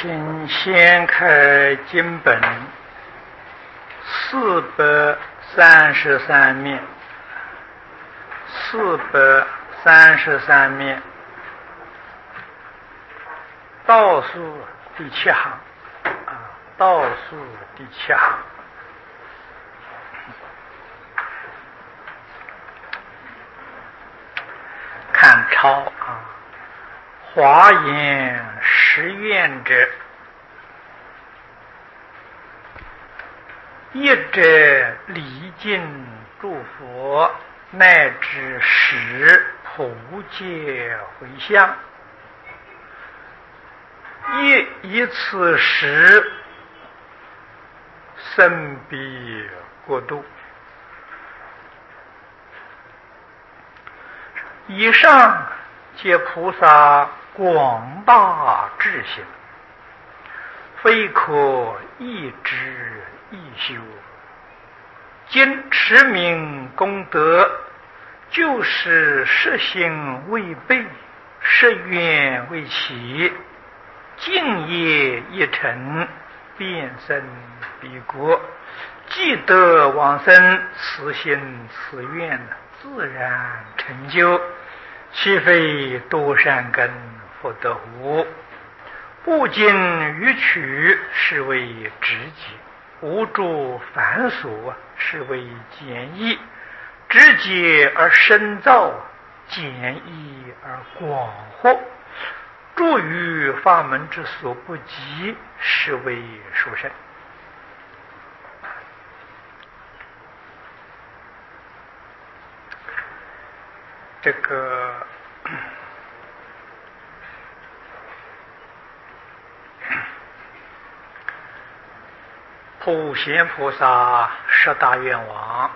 请掀开经本433面，433面，倒数第7行倒数第7行。看抄华严十愿者，一者礼敬诸佛，乃至使普皆回向，以此时生彼国度。以上皆菩萨广大智行，非可一知一修。今持名功德，就是实行未备，实愿未起，敬业一成，便生彼国。既得往生，此心此愿自然成就，岂非多善根福德乎？不经逾取，是为直己；无著繁琐，是为简易。直接而深造，简易而广获，诸于法门之所不及，是为殊胜。这个普贤菩萨十大愿望，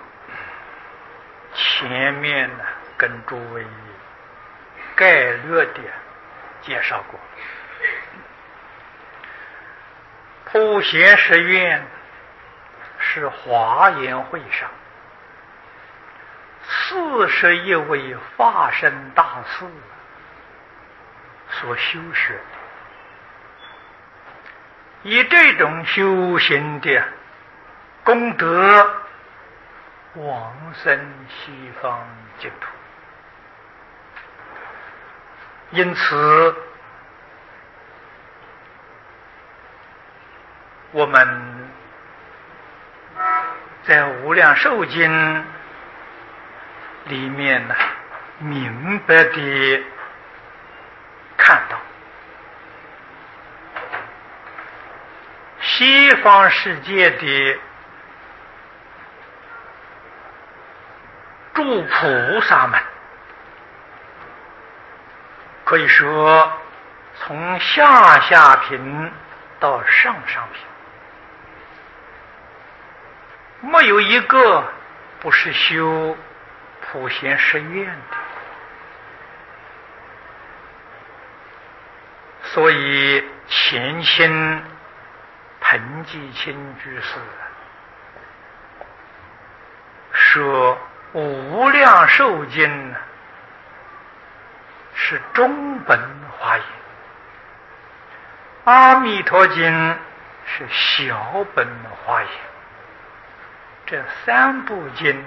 前面跟诸位概略的介绍过。普贤十愿是华严会上41位法身大士所修学的，以这种修行的功德往生西方净土。因此我们在无量寿经里面明白地看到，西方世界的诸菩萨们，可以说从下品到上品，没有一个不是修普贤十愿的。所以前清彭济清居士说无量寿经是中本华严，阿弥陀经是小本华严，这3部经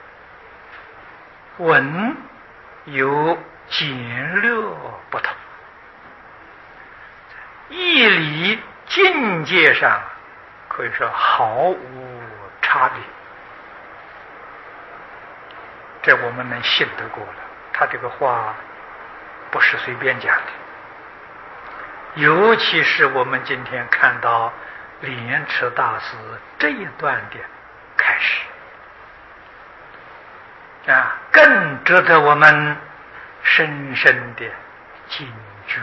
文有简略不同，义理境界上可以说毫无差别。这我们能信得过了，他这个话不是随便讲的。尤其是我们今天看到莲池大师这一段的开始更值得我们深深的警觉。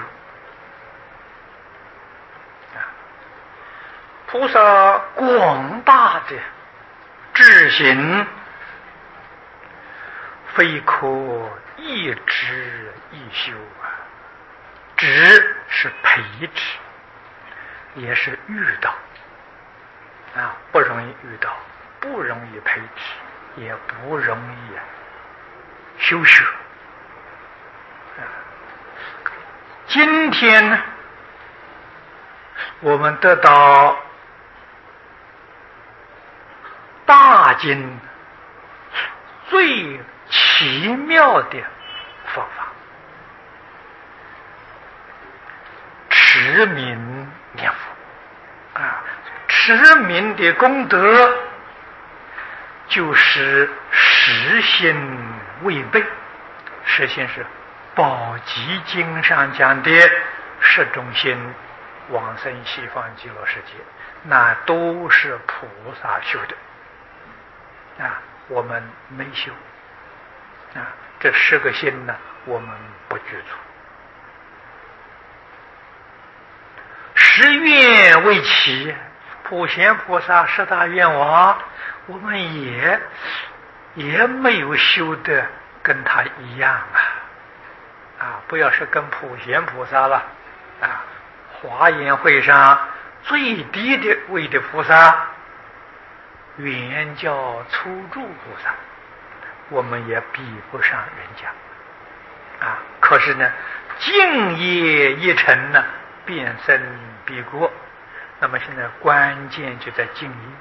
菩萨广大的智行，非可一知一修知是培植，也是遇到不容易遇到，不容易培植，也不容易修学。今天呢， 我们得到大经最奇妙的方法，持名念佛啊！持名的功德就是实心为备，实心是《宝积经》上讲的十种心往生西方极乐世界，那都是菩萨修的啊，我们没修啊，这10个心呢，我们不具足。十愿为起，普贤菩萨10大愿望，我们也没有修的跟他一样啊！不要说跟普贤菩萨了啊，华严会上最低的位的菩萨，原叫初住菩萨，我们也比不上人家啊。可是呢，敬业一成呢，变身必过。那么现在关键就在敬业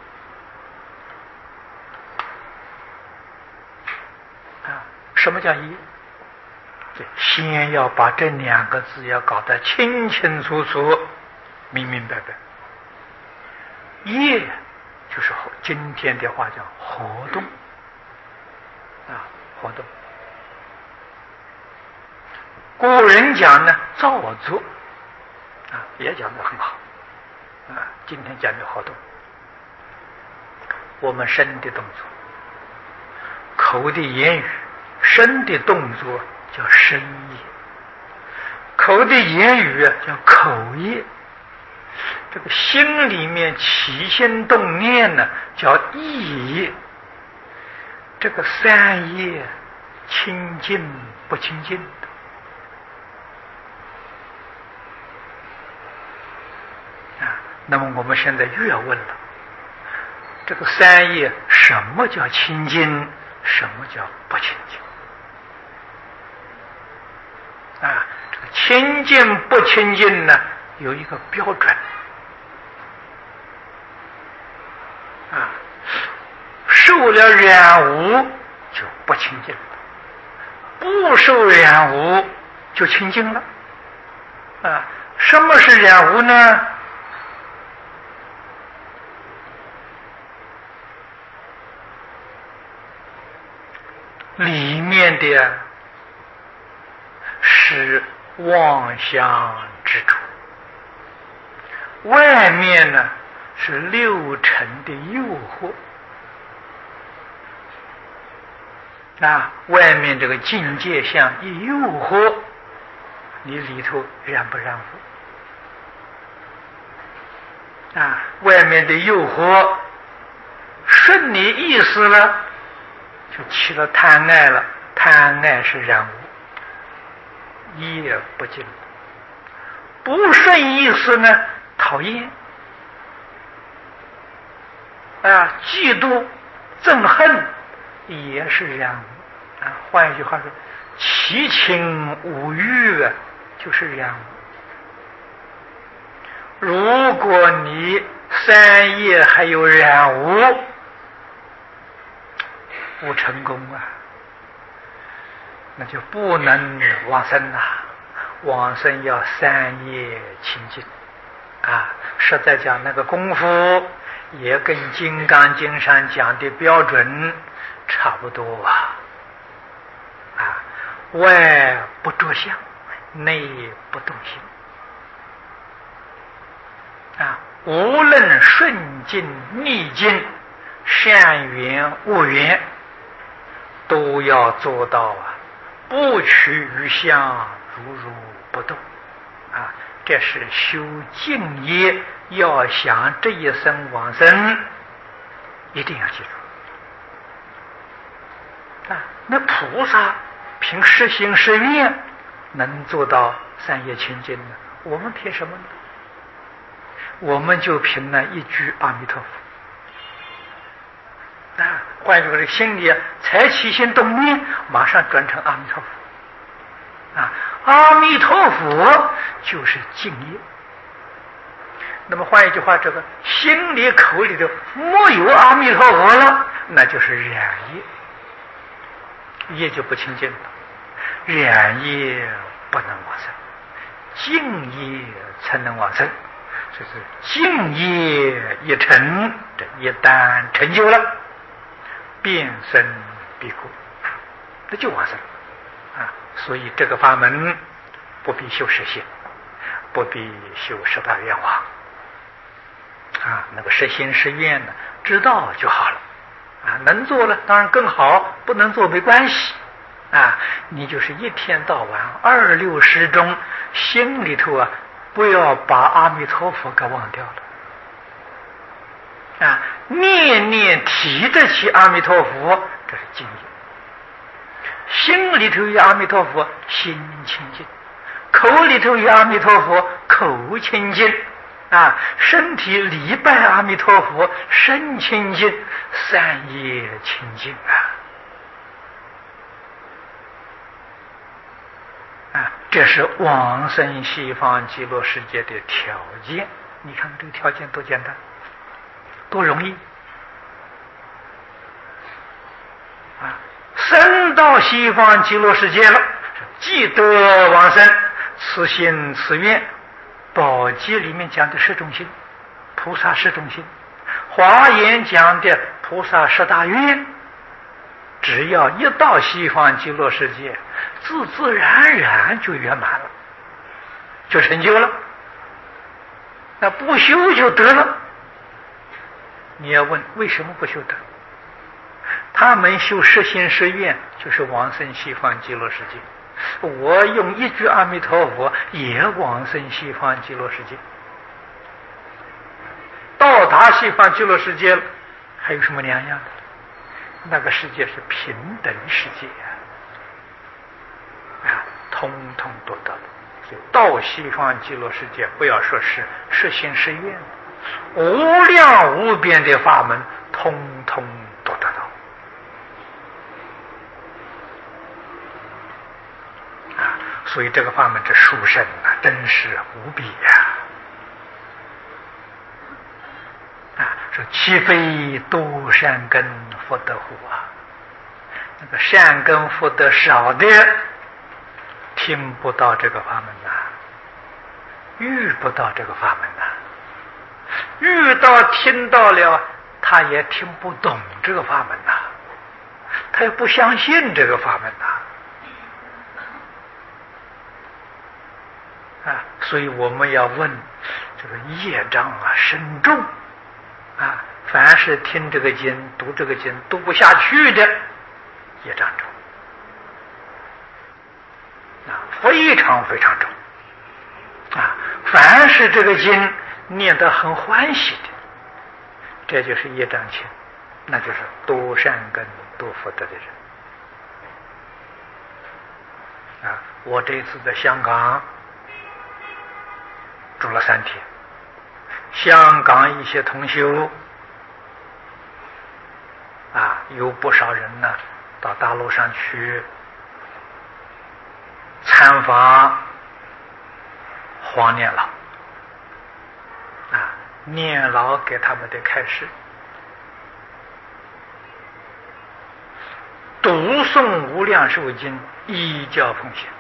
啊。什么叫业？先要把这2个字要搞得清清楚楚、明明白白。业就是今天的话叫活动啊，活动。古人讲呢，造作啊，也讲得很好啊。今天讲的活动，我们身的动作、口的言语、身的动作叫身业，口的言语叫口业，这个心里面起心动念呢叫意业。这个3业清净不清净啊？那么我们现在又要问了，这个3业什么叫清净，什么叫不清净啊？这个清净不清净呢，有一个标准啊，受了染污就不清净了，不受染污就清净了啊。什么是染污呢？里面的是妄想之处，外面呢是6尘的诱惑啊。外面这个境界相一诱惑，你里头染不染污啊？外面的诱惑顺你意思了，就起了贪爱了，贪爱是染污，业不净。不顺意思呢，讨厌啊，嫉妒憎恨也是染污啊。换一句话说，七情五欲就是染污。如果你3业还有染污，不成功啊，那就不能往生啊。往生要3业清净啊。实在讲，那个功夫也跟《金刚经》上讲的标准差不多啊。外不着相，内不动心啊。无论顺境逆境，善缘恶缘，都要做到啊，不取于相，如如不动啊。这是修净业，要想这一生往生，一定要记住啊。那菩萨凭实行实愿能做到3业清净呢？我们凭什么呢？我们就凭那一句阿弥陀佛啊。换句话说，心里才起心动念，马上转成阿弥陀佛啊。阿弥陀佛就是净业， 那么换一句话，这个心里口里头没有阿弥陀佛了，那就是染业，业就不清净了。染业不能往生，净业才能往生。这是净业一成，这一旦成就了，变生必果，那就往生啊。所以这个法门不必修实心，不必修十大愿望啊。那个实心实愿呢，知道就好了啊。能做了当然更好，不能做没关系啊。你就是一天到晚26时中，心里头啊，不要把阿弥陀佛给忘掉了啊！念念提得起阿弥陀佛，这是净业。心里头有阿弥陀佛，心清净；口里头有阿弥陀佛，口清净啊！身体礼拜阿弥陀佛，身清净，三业清净啊！这是往生西方极乐世界的条件。你看看这个条件多简单，多容易啊！生到西方极乐世界了，即得往生，此心此愿。宝积里面讲的十种心，菩萨十种心；华严讲的菩萨十大愿。只要一到西方极乐世界，自自然然就圆满了，就成就了。那不修就得了。你要问为什么不修得？他们修实心实愿，就是往生西方极乐世界。我用一句阿弥陀佛，也往生西方极乐世界。到达西方极乐世界了，还有什么两样？那个世界是平等世界啊，通通都得了。所以到西方极乐世界，不要说是实心实愿，无量无边的法门，通通都得到啊。所以这个法门这殊胜啊，真是无比说岂非多善根福德乎啊？那个善根福德少的，听不到这个法门遇不到这个法门遇到听到了，他也听不懂这个法门他也不相信这个法门所以我们要问这个业障深重凡是听这个经读这个经读不下去的，业障重非常非常重凡是这个经念得很欢喜的，这就是业障轻，那就是多善根多福德的人我这次在香港住了3天，香港一些同修有不少人呢到大陆上去参访黄念老念老给他们的开示，读诵无量寿经，依教奉行，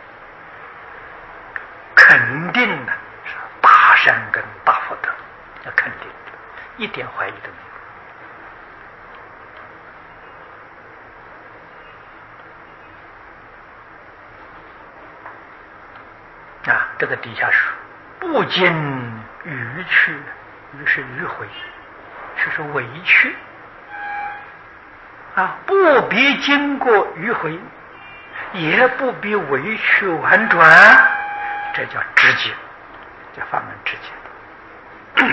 肯定的是大善根大福德，要肯定，一点怀疑都没有这个底下说不经迂曲，迂是迂回，就是委屈不必经过迂回，也不必委曲婉转，这叫直接，叫法门直接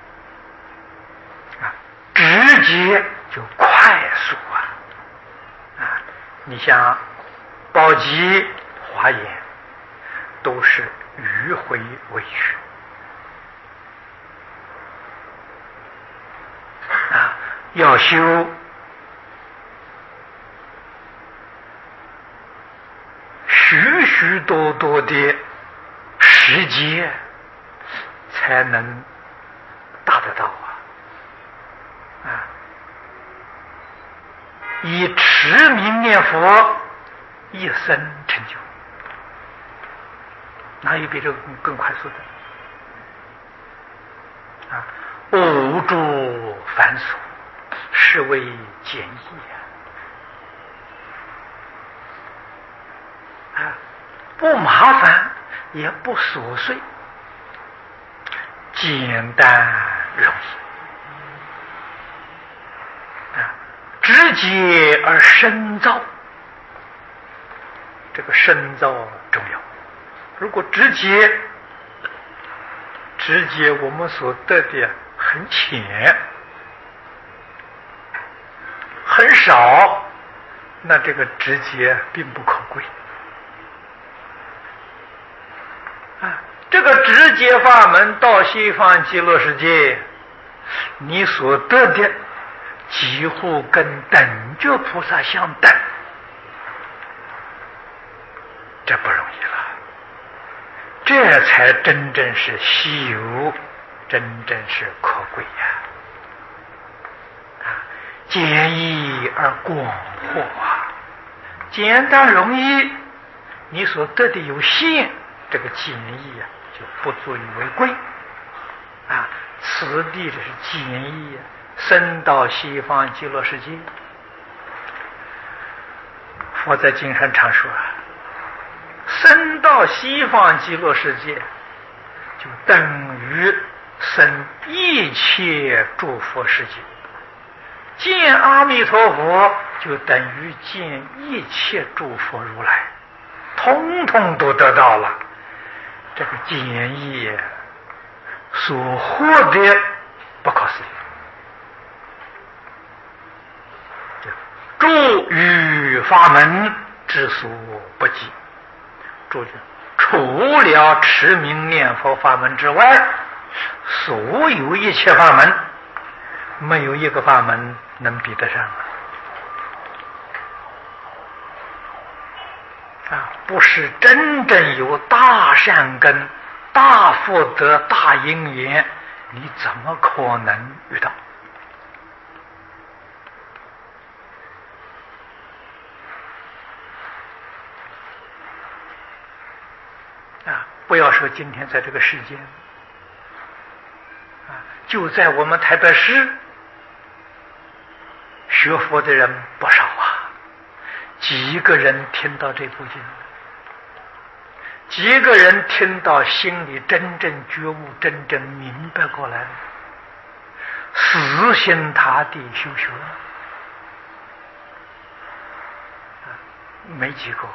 直接就快速你像宝积华严都是迂回委屈要修许许多多的时节，才能以持名念佛一生成就，哪有比这个更快速的？无诸繁琐，是为简易不麻烦，也不琐碎，简单容易直接而深造。这个深造重要。如果直接我们所得的很浅很少，那这个直接并不可贵这个直接法门到西方极乐世界，你所得的几乎跟等觉菩萨相等，这不容易了。这才真正是稀有，真正是可贵简易而广阔简单容易，你所得的有限，这个简易就不足以为贵此地这是简易升到西方极乐世界。佛在经上常说升到西方极乐世界，就等于升一切诸佛世界。见阿弥陀佛，就等于见一切诸佛如来，通通都得到了。这个简易所获的不可思议，诸于法门之所不及。注意，除了持名念佛法门之外，所有一切法门，没有一个法门能比得上不是真正有大善根、大福德、大因缘，你怎么可能遇到？不要说今天在这个世间就在我们台北市学佛的人不少几个人听到这部经，几个人听到心里真正觉悟、真正明白过来，死心塌地修学没几个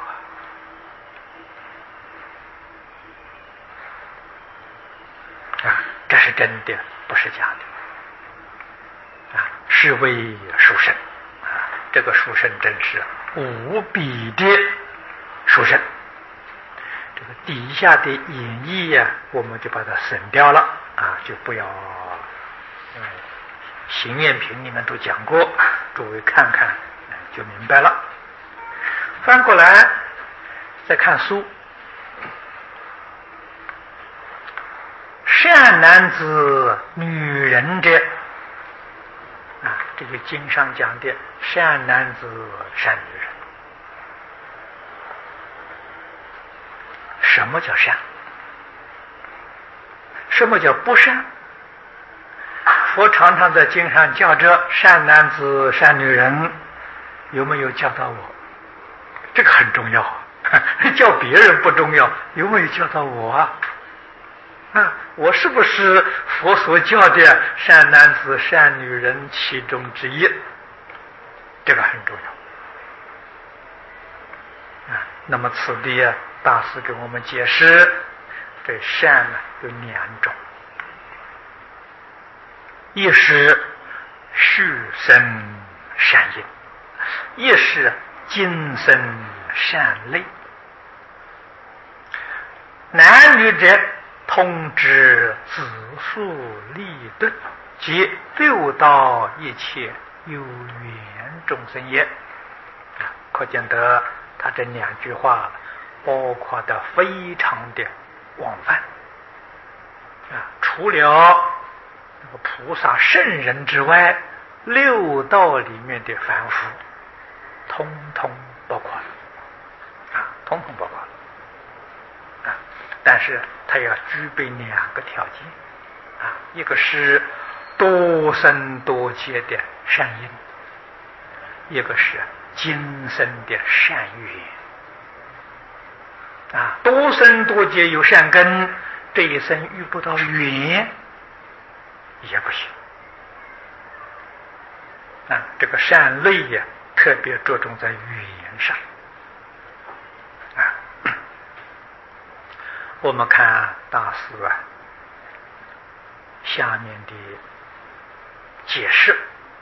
这是真的，不是假的是为殊胜这个殊胜真是无比的殊胜。这个底下的演绎我们就把它省掉了就不要行愿品里面都讲过，诸位看看就明白了。翻过来再看书，善男子女人者这个经上讲的善男子善女人。什么叫善？什么叫不善？佛常常在经上叫着善男子善女人，有没有教导我？这个很重要叫别人不重要，有没有教导我我是不是佛所教的善男子善女人其中之一？这个很重要那么此地大师给我们解释，这善有两种，一是续生善因，一是今生善类。男女者通知子数利钝，即六道一切有缘众生也可见得他这两句话包括的非常的广泛除了那个菩萨圣人之外，六道里面的凡夫通通包括了通通包括了但是他要具备2个条件一个是多生多劫的善因，一个是今生的善缘多生多劫有善根，这一生遇不到缘也不行这个善类呀，特别着重在缘上我们看大师下面的解释：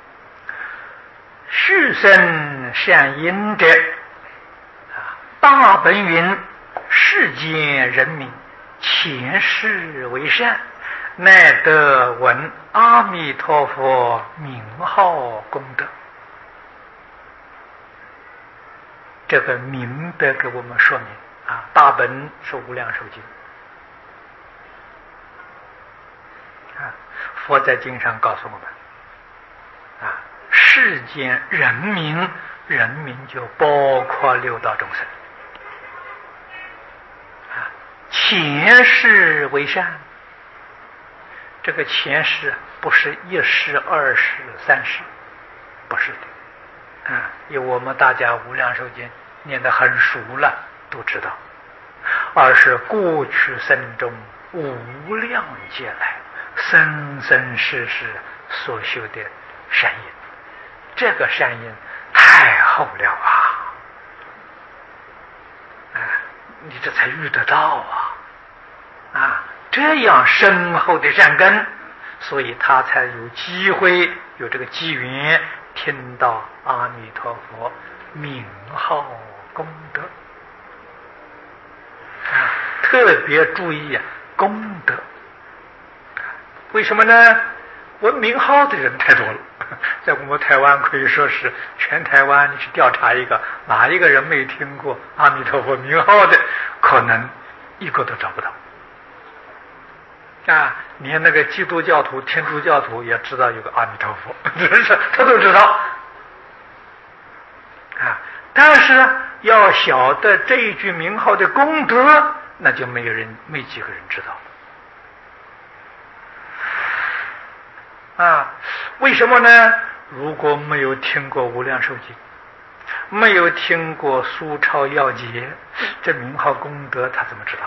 续生善因者大本云世间人民前世为善，乃得闻阿弥陀佛名号功德。这个明白给我们说明大本是无量寿经佛在经上告诉我们世间人民就包括六道众生前世为善，这个前世不是1世、2世、3世，不是的因为我们大家无量寿经念得很熟了，都知道，而是过去生中无量劫来生生世世所修的善因，这个善因太厚了你这才遇得到这样深厚的善根，所以他才有机会有这个机缘听到阿弥陀佛名号功德特别注意功德为什么呢？闻名号的人太多了，在我们台湾可以说是全台湾你去调查一个，哪一个人没听过阿弥陀佛名号的，可能一个都找不到连那个基督教徒、天主教徒也知道有个阿弥陀佛，真是他都知道但是要晓得这一句名号的功德，那就没几个人知道为什么呢？如果没有听过无量寿经，没有听过苏超要解，这名号功德他怎么知道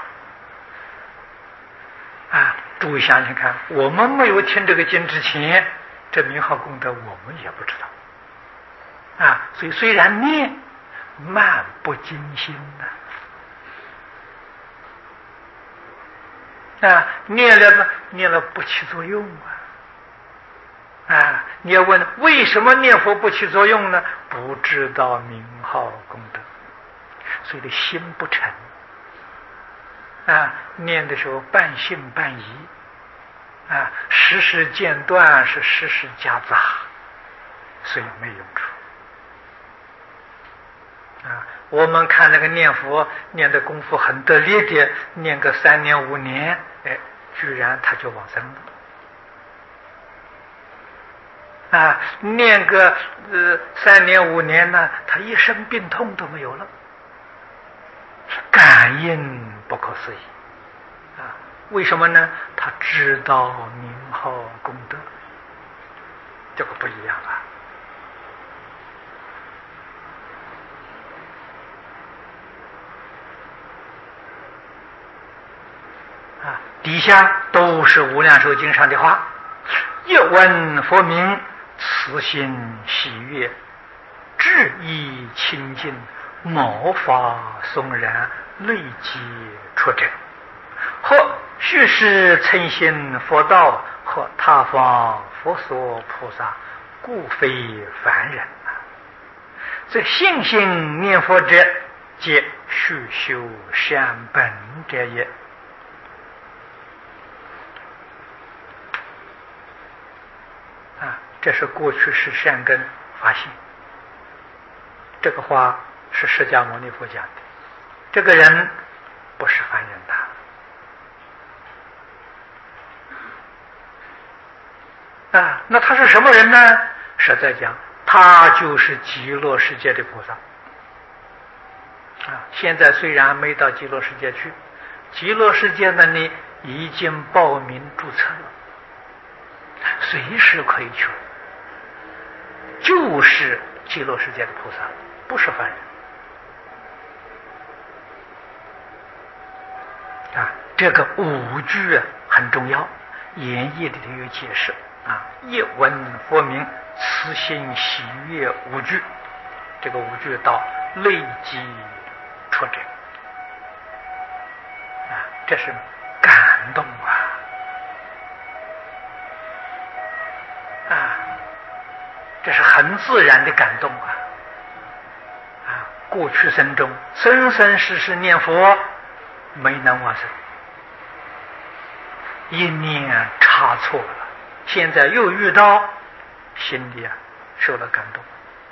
诸位想想看，我们没有听这个经之前，这名号功德我们也不知道所以虽然念漫不经心念了不起作用你要问为什么念佛不起作用呢？不知道名号功德，所以的心不诚念的时候半信半疑时时间断，是时时夹杂，所以没用处我们看那个念佛念的功夫很得力的，念个3年5年居然他就往生了念个3年5年呢，他一生病痛都没有了，感应不可思议为什么呢？他知道名号功德，这个不一样底下都是无量寿经上的话，一闻佛名，慈心喜悦，志意清净，毛发松然，累积出者，或须是称心佛道，或他方佛所菩萨，故非凡人这信心念佛者，皆须修善本者也这是过去是善根发现，这个话是释迦牟尼佛讲的，这个人不是凡人那他是什么人呢？实在讲，他他就是极乐世界的菩萨。现在虽然没到极乐世界去，极乐世界那里已经报名注册了，随时可以去，就是极乐世界的菩萨，不是凡人。这个五句很重要，演义里头有解释一闻佛名，慈心喜悦五句，这个五句到累积出者这是感动这是很自然的感动过去生中生生世世念佛没能往生，一念差错了，现在又遇到，心里受了感动。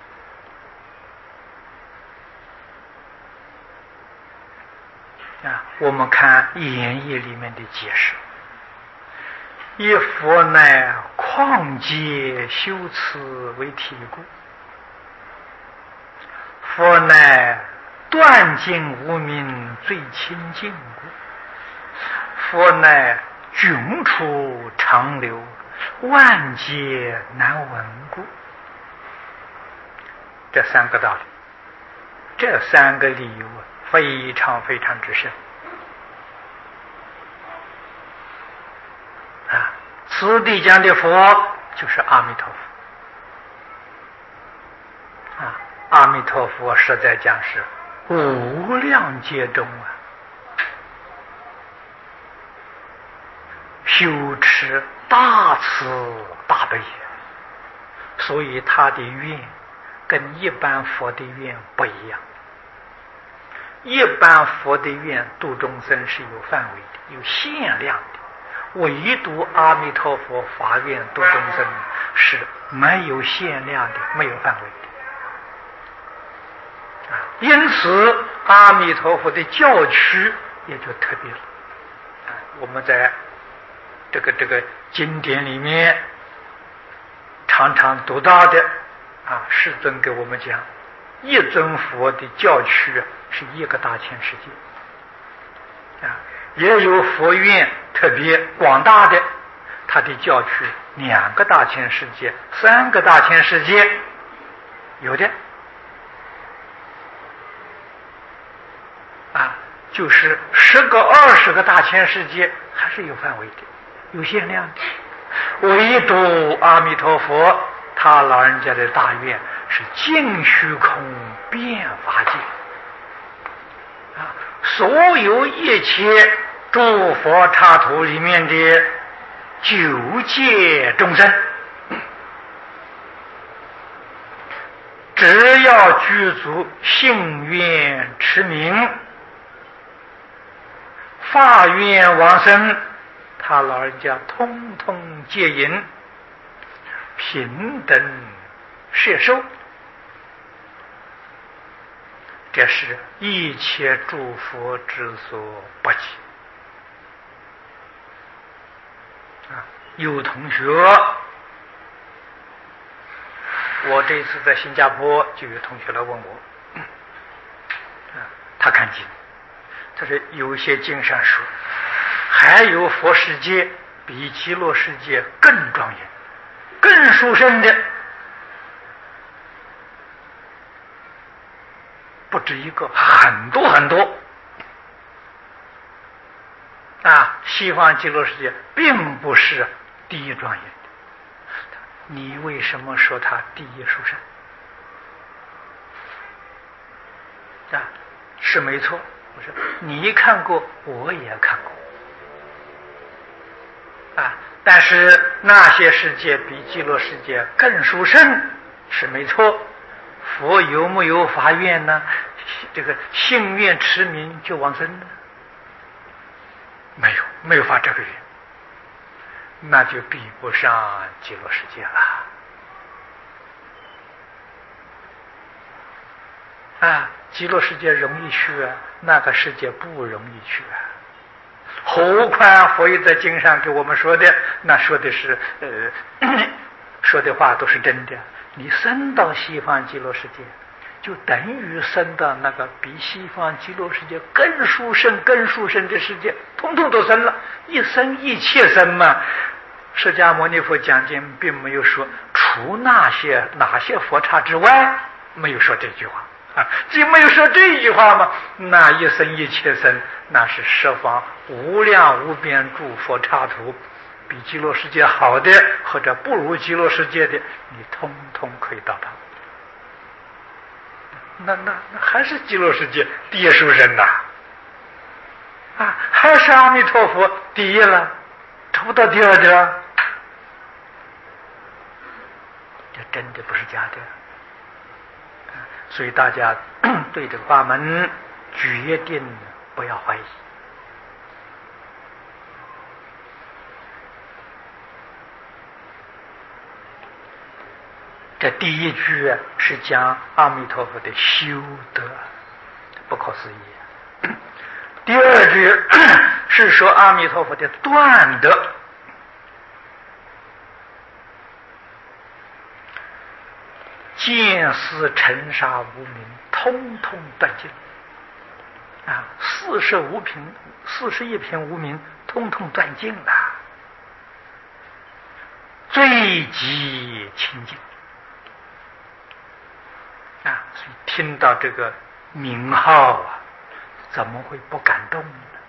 我们看演义里面的解释，以佛乃旷劫修持为体故，佛乃断尽无明最清净故，佛乃迥处长流万劫难闻故。这三个道理，这三个理由非常非常之深此地讲的佛就是阿弥陀佛阿弥陀佛实在讲是无量劫中修持大慈大悲，所以他的愿跟一般佛的愿不一样。一般佛的愿度众生是有范围的，有限量的，唯独阿弥陀佛发愿度众生是没有限量的，没有范围的因此阿弥陀佛的教区也就特别了我们在这个经典里面常常读到的世尊给我们讲，一尊佛的教区是一个大千世界也有佛愿特别广大的，他的教区2个大千世界3个大千世界有的就是10个20个大千世界还是有范围的，有限量的。唯独阿弥陀佛他老人家的大愿是尽虚空遍法界所有一切诸佛刹土里面的9界众生，只要具足信愿持名发愿往生，他老人家通通戒引，平等摄受，这是一切诸佛之所不及有同学，我这次在新加坡就有同学来问我他看经，他说有些经上说还有佛世界比极乐世界更庄严更殊胜的，不止一个，很多很多西方极乐世界并不是第一庄严的，你为什么说它第一殊胜是没错，我说你看过我也看过但是那些世界比极乐世界更殊胜是没错。佛有没有发愿呢？这个信愿持名就往生了？没有发这个愿，那就比不上极乐世界了极乐世界容易去那个世界不容易去何况佛也在经上给我们说的，那说的是说的话都是真的。你升到西方极乐世界，就等于升到那个比西方极乐世界更殊胜、更殊胜的世界，通通都升了，一生一切生嘛。释迦牟尼佛讲经并没有说除哪些佛刹之外，没有说这句话啊。既没有说这句话嘛，那一生一切生，那是十方无量无边诸佛刹土，比极乐世界好的或者不如极乐世界的，你通通可以到达。那还是极乐世界第一殊胜呐！啊，还是阿弥陀佛第一了，找不到第二的。这真的不是假的。所以大家对这个法门决定不要怀疑。这第一句是讲阿弥陀佛的修德，不可思议。第二句是说阿弥陀佛的断德，见思尘沙无明，通通断尽啊！41品无明，通通断尽了，最极清净啊！所以听到这个名号啊，怎么会不感动呢？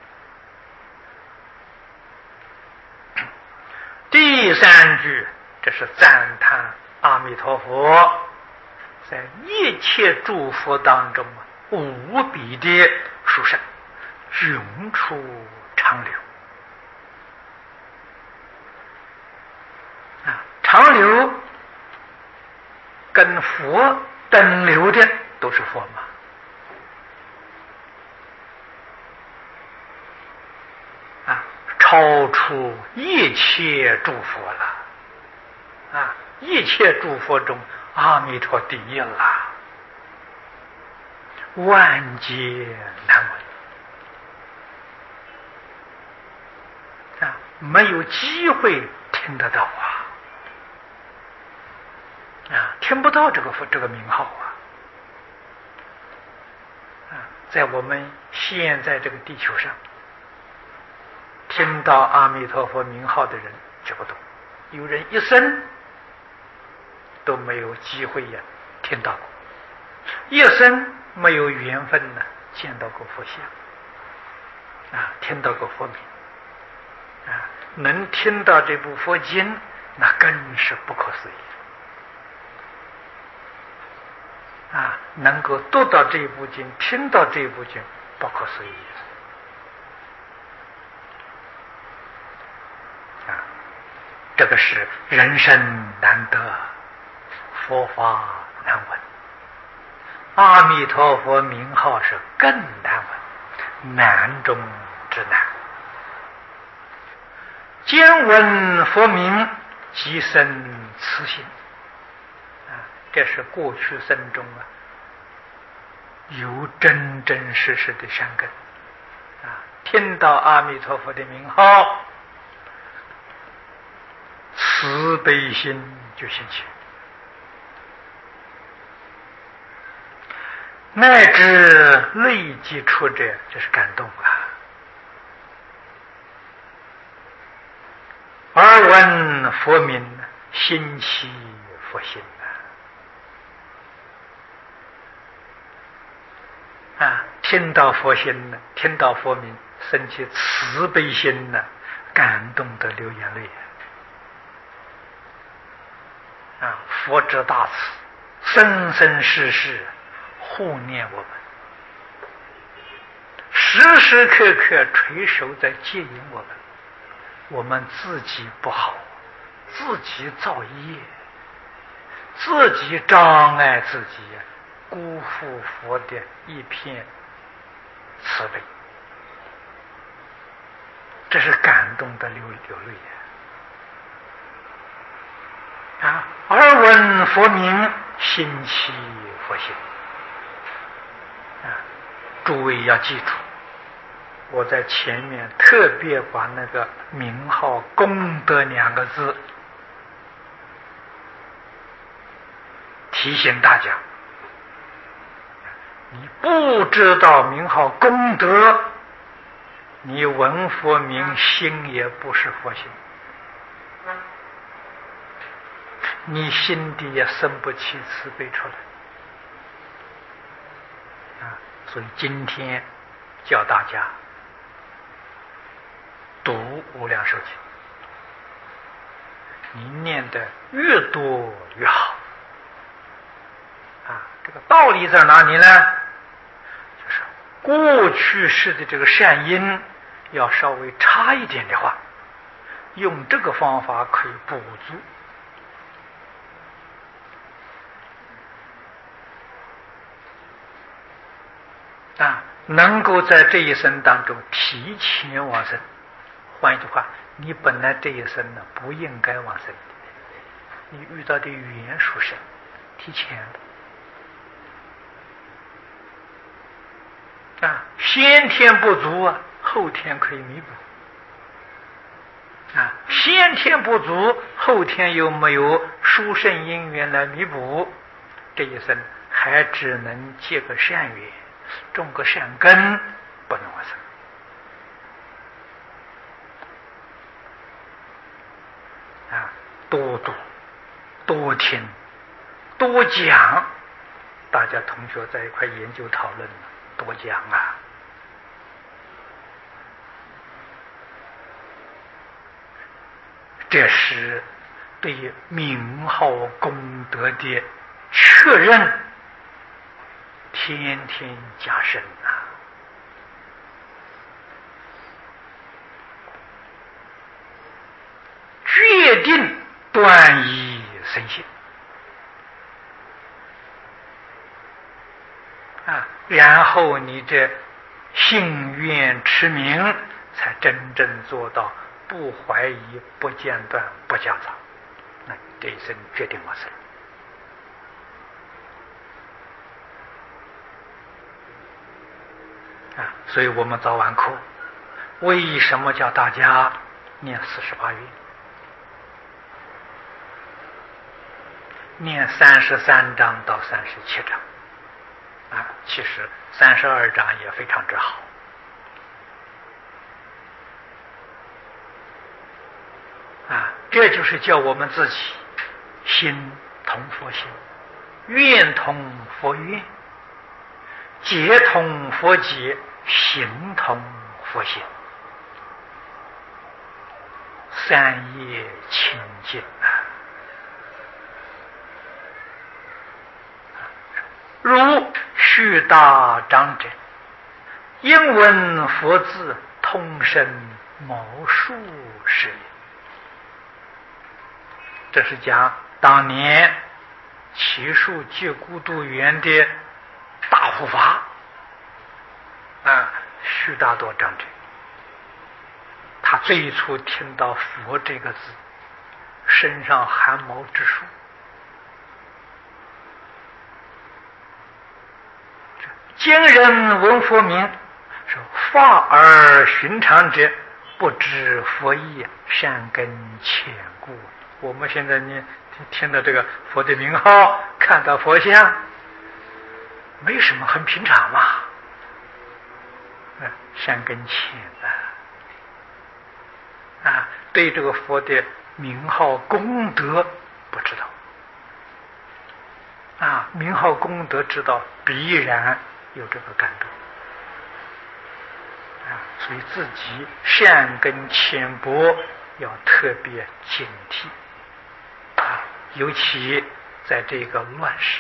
第三句，这是赞叹阿弥陀佛在一切诸佛当中无比的殊胜，永处长流啊！长流跟佛等流的都是佛嘛。超出一切诸佛了啊！一切诸佛中，阿弥陀第一了，万劫难闻啊！没有机会听得到啊！听不到这个名号啊！在我们现在这个地球上，听到阿弥陀佛名号的人绝不多，有人一生都没有机会听到过，一生没有缘分见到过佛像啊，听到过佛名啊，能听到这部佛经，那更是不可思议啊！能够读到这部经，听到这部经，不可思议。这个是人生难得，佛法难闻。阿弥陀佛名号是更难闻，难中之难。见闻佛名，即生慈心啊！这是过去生中有真真实实的善根啊！听到阿弥陀佛的名号，慈悲心就兴起，乃至累积出者，就是感动耳闻佛名，心起佛心听到佛心听到佛名，生起慈悲心感动得流眼泪佛之大慈，生生世世护念我们，时时刻刻垂手在接引我们。我们自己不好，自己造业，自己障碍自己，辜负佛的一片慈悲，这是感动的流泪耳闻佛名，心起佛心诸位要记住，我在前面特别把那个名号功德2个字提醒大家，你不知道名号功德，你闻佛名心也不是佛心，你心底也生不起慈悲出来所以今天教大家读无量寿经，你念的越多越好这个道理在哪里呢？就是过去世的这个善因要稍微差一点的话，用这个方法可以补足能够在这一生当中提前往生。换一句话，你本来这一生呢不应该往生，你遇到的语言属神，提前的先天不足后天可以弥补先天不足，后天又没有殊胜因缘来弥补，这一生还只能结个善缘，种个善根，不能往生多读多听多讲，大家同学在一块研究讨论，多讲这是对名号功德的确认，天天加深决定断疑生信然后你这信愿持名才真正做到不怀疑、不间断、不夹杂，那这一生决定往生所以我们早晚课为什么叫大家念48愿，念33章到37章其实32章也非常之好这就是叫我们自己心同佛心，愿同佛愿，结同佛结，行同佛行，三业清净如须大长者，应闻佛字，通身毛数是也。这是讲当年祇树戒孤独园的大护法须大多长者，他最初听到佛这个字，身上汗毛直竖。今人闻佛名，说法而寻常者，不知佛意，善根浅故。我们现在呢听到这个佛的名号，看到佛像，没什么，很平常嘛。善根浅对这个佛的名号功德不知道名号功德知道，必然有这个感动所以自己善根浅薄，要特别警惕尤其在这个乱世，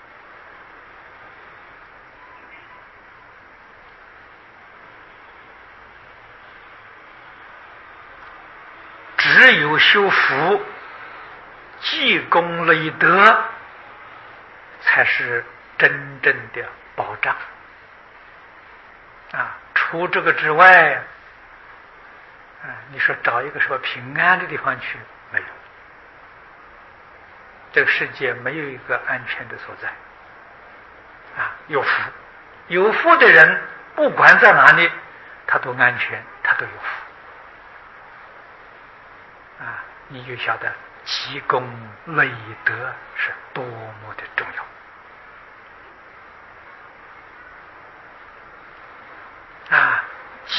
只有修福、积功累德，才是真正的保障除这个之外你说找一个说平安的地方去，没有，这个世界没有一个安全的所在有福，有福的人不管在哪里，他都安全，他都有福你就晓得积功累德是多么的重要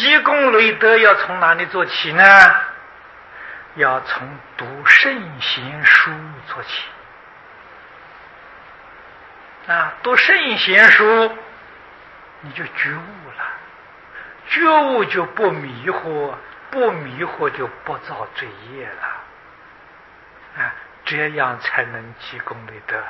积功累德要从哪里做起呢？要从读圣贤书做起。读圣贤书，你就觉悟了，觉悟就不迷惑，不迷惑就不造罪业了。这样才能积功累德。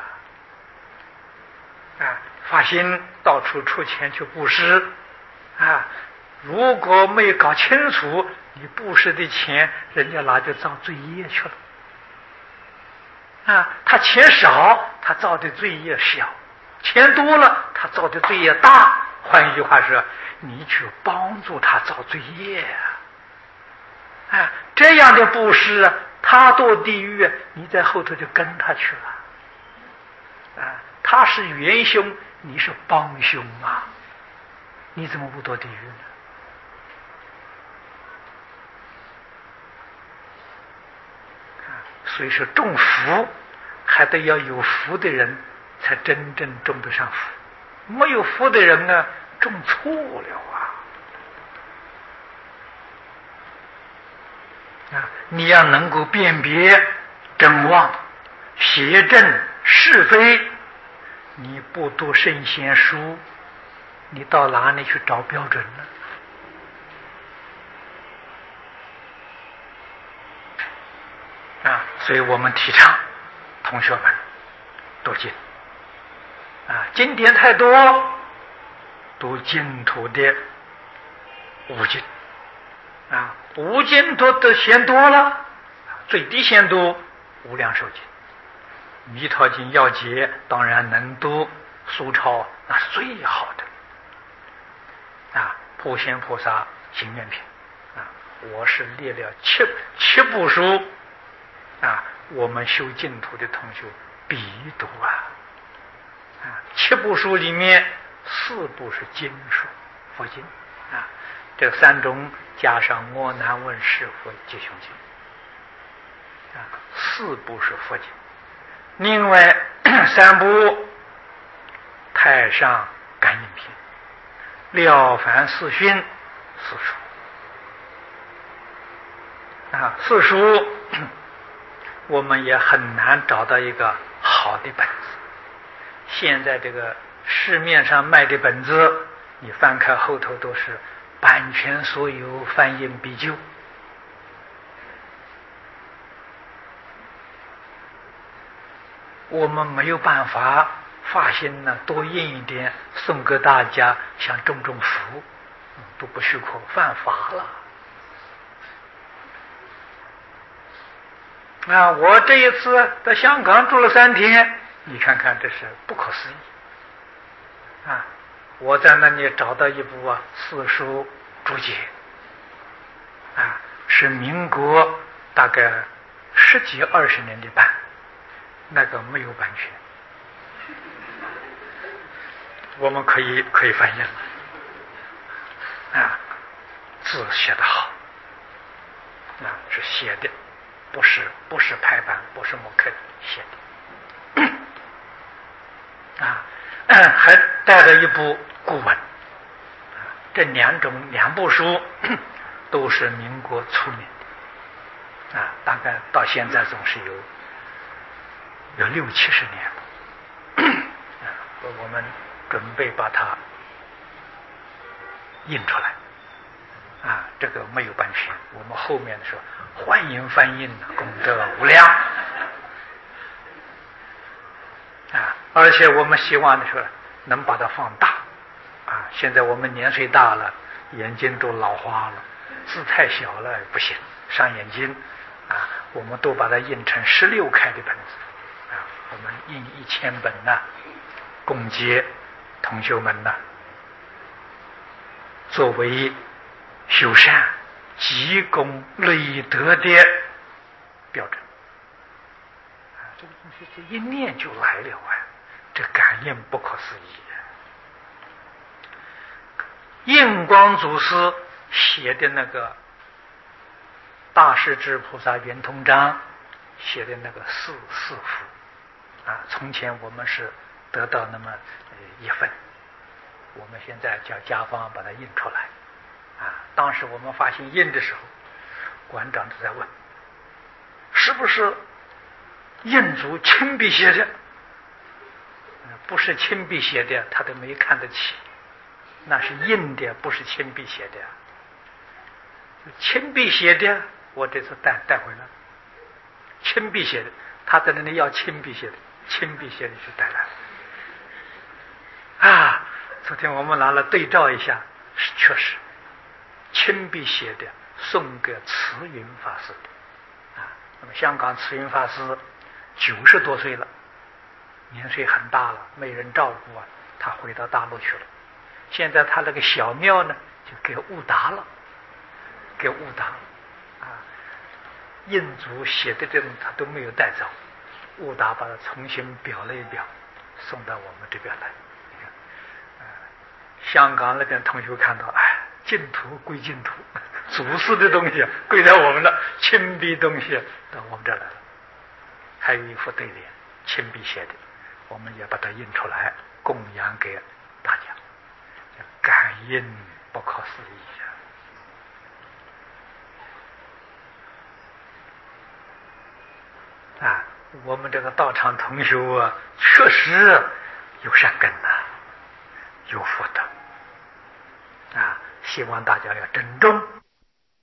发心到处出钱去布施。如果没有搞清楚，你布施的钱，人家拿去造罪业去了。他钱少，他造的罪业小；钱多了，他造的罪业大。换一句话说，你去帮助他造罪业这样的布施，他堕地狱，你在后头就跟他去了。他是元凶，你是帮凶啊，你怎么不堕地狱呢？所以说种福还得要有福的人才真正种得上福，没有福的人呢，种错了你要能够辨别真妄、邪正、是非，你不读圣贤书，你到哪里去找标准呢？所以我们提倡同学们读经经典太多，读净土的无尽无尽读的嫌多了，最低限度无量寿经、弥陀经要解，当然能读苏抄，那是最好的普贤菩萨行愿品我是列了七部书我们修净土的同学必读七部书里面4部是经书，佛经这3种加上阿难问事和吉凶经4部是佛经，另外3部太上感应篇、了凡四训4书四书我们也很难找到一个好的本子。现在这个市面上卖的本子，你翻开后头都是版权所有，翻印必究。我们没有办法发心呢，多印一点送给大家，想种福，都不许可，犯法了。我这一次在香港住了3天，你看看这是不可思议我在那里找到一部4书注解是民国大概10几20年的版，那个没有版权，我们可以翻印了字写得好是写的不是排版，不是木刻写的还带了一部古文这2部书都是民国初年的大概到现在总是有60-70年了我们准备把它印出来这个没有版权，我们后面说欢迎翻印，功德无量而且我们希望的是能把它放大现在我们年岁大了，眼睛都老花了，字太小了不行，伤眼睛我们都把它印成16开的本子我们印1000本供给同学们作为修善积功累德的标准这个东西这一念就来了这感应不可思议印光祖师写的那个大势至菩萨圆通章写的那个四幅从前我们是得到那么1份，我们现在叫家方把它印出来当时我们发行印的时候，馆长就在问，是不是印主亲笔写的？不是亲笔写的，他都没看得起。那是印的，不是亲笔写的。亲笔写的，我这次带回来。亲笔写的，他在那里要亲笔写的，亲笔写的就带来了。啊，昨天我们拿了对照一下，确实亲笔写的，送给慈云法师的。那么香港慈云法师90多岁了，年岁很大了，没人照顾啊，他回到大陆去了。现在他那个小庙呢，就给误打了，印主写的这种他都没有带走，误打把它重新裱了一裱，送到我们这边来。你看，香港那边同学看到，净土归净土，祖师的东西归到我们了，亲笔东西到我们这儿来了。还有一副对联，亲笔写的，我们也把它印出来，供养给大家，感应不可思议啊！我们这个道场同修啊，确实有善根呐，有福德啊！希望大家要珍重。